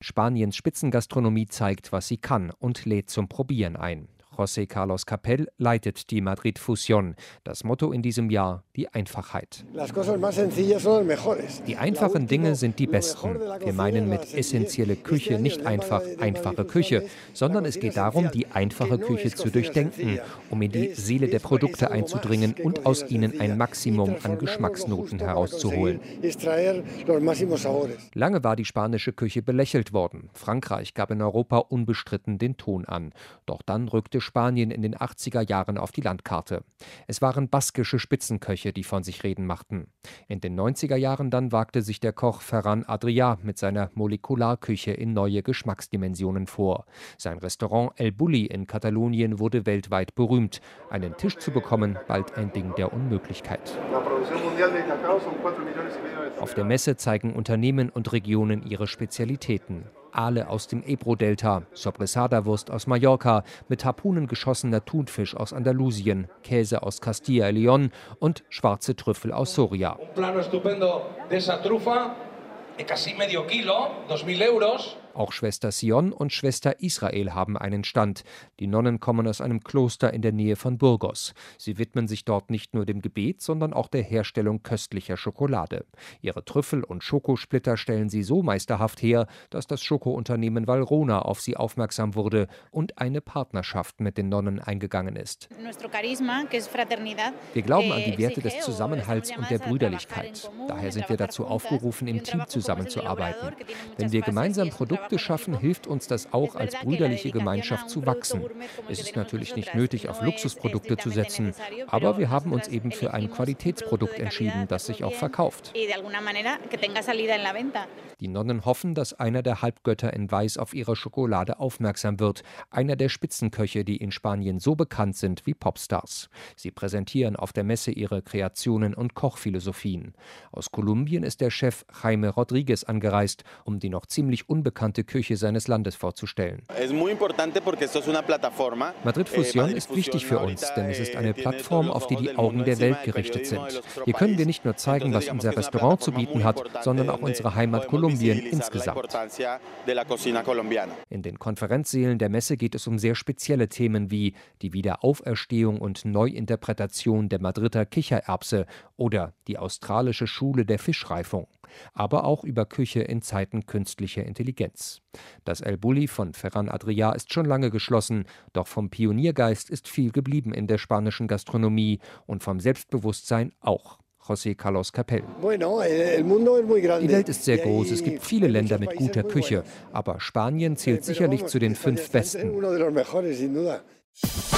Spaniens Spitzengastronomie zeigt, was sie kann und lädt zum Probieren ein. José Carlos Capell leitet die Madrid Fusión. Das Motto in diesem Jahr: die Einfachheit. Die einfachen Dinge sind die besten. Wir meinen mit essentielle Küche nicht einfach einfache Küche, sondern es geht darum, die einfache Küche zu durchdenken, um in die Seele der Produkte einzudringen und aus ihnen ein Maximum an Geschmacksnoten herauszuholen. Lange war die spanische Küche belächelt worden. Frankreich gab in Europa unbestritten den Ton an. Doch dann rückte Spanien in den 80er Jahren auf die Landkarte. Es waren baskische Spitzenköche, die von sich reden machten. In den 90er Jahren dann wagte sich der Koch Ferran Adrià mit seiner Molekularküche in neue Geschmacksdimensionen vor. Sein Restaurant El Bulli in Katalonien wurde weltweit berühmt. Einen Tisch zu bekommen, bald ein Ding der Unmöglichkeit. Auf der Messe zeigen Unternehmen und Regionen ihre Spezialitäten. Aale aus dem Ebro-Delta, Sobrasada-Wurst aus Mallorca, mit Harpunen geschossener Thunfisch aus Andalusien, Käse aus Castilla y León und schwarze Trüffel aus Soria. Auch Schwester Sion und Schwester Israel haben einen Stand. Die Nonnen kommen aus einem Kloster in der Nähe von Burgos. Sie widmen sich dort nicht nur dem Gebet, sondern auch der Herstellung köstlicher Schokolade. Ihre Trüffel und Schokosplitter stellen sie so meisterhaft her, dass das Schokounternehmen Valrhona auf sie aufmerksam wurde und eine Partnerschaft mit den Nonnen eingegangen ist. Wir glauben an die Werte des Zusammenhalts und der Brüderlichkeit. Daher sind wir dazu aufgerufen, im Team zusammenzuarbeiten. Wenn wir gemeinsam Produkte schaffen, hilft uns das auch, als brüderliche Gemeinschaft zu wachsen. Es ist natürlich nicht nötig, auf Luxusprodukte zu setzen, aber wir haben uns eben für ein Qualitätsprodukt entschieden, das sich auch verkauft. Die Nonnen hoffen, dass einer der Halbgötter in Weiß auf ihre Schokolade aufmerksam wird, einer der Spitzenköche, die in Spanien so bekannt sind wie Popstars. Sie präsentieren auf der Messe ihre Kreationen und Kochphilosophien. Aus Kolumbien ist der Chef Jaime Rodríguez angereist, um die noch ziemlich unbekannte Küche seines Landes vorzustellen. Madrid Fusión ist wichtig für uns, denn es ist eine Plattform, auf die die Augen der Welt gerichtet sind. Hier können wir nicht nur zeigen, was unser Restaurant zu bieten hat, sondern auch unsere Heimat Kolumbien insgesamt. In den Konferenzsälen der Messe geht es um sehr spezielle Themen wie die Wiederauferstehung und Neuinterpretation der Madrider Kichererbse oder die australische Schule der Fischreifung, aber auch über Küche in Zeiten künstlicher Intelligenz. Das El Bulli von Ferran Adrià ist schon lange geschlossen, doch vom Pioniergeist ist viel geblieben in der spanischen Gastronomie und vom Selbstbewusstsein auch. José Carlos Capell. Die Welt ist sehr groß, es gibt viele Länder mit guter Küche, aber Spanien zählt sicherlich zu den 5 besten.